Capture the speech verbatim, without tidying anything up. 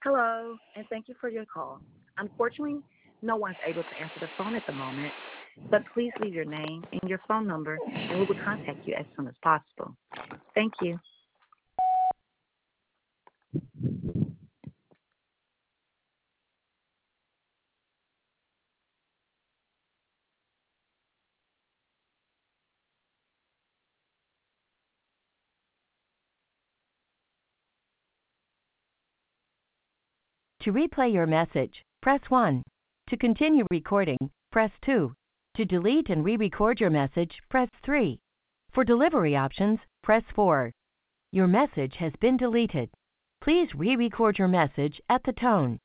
Hello, and thank you for your call. Unfortunately, no one's able to answer the phone at the moment, but please leave your name and your phone number, and we will contact you as soon as possible. Thank you. To replay your message, press one. To continue recording, press two. To delete and re-record your message, press three. For delivery options, press four. Your message has been deleted. Please re-record your message at the tone.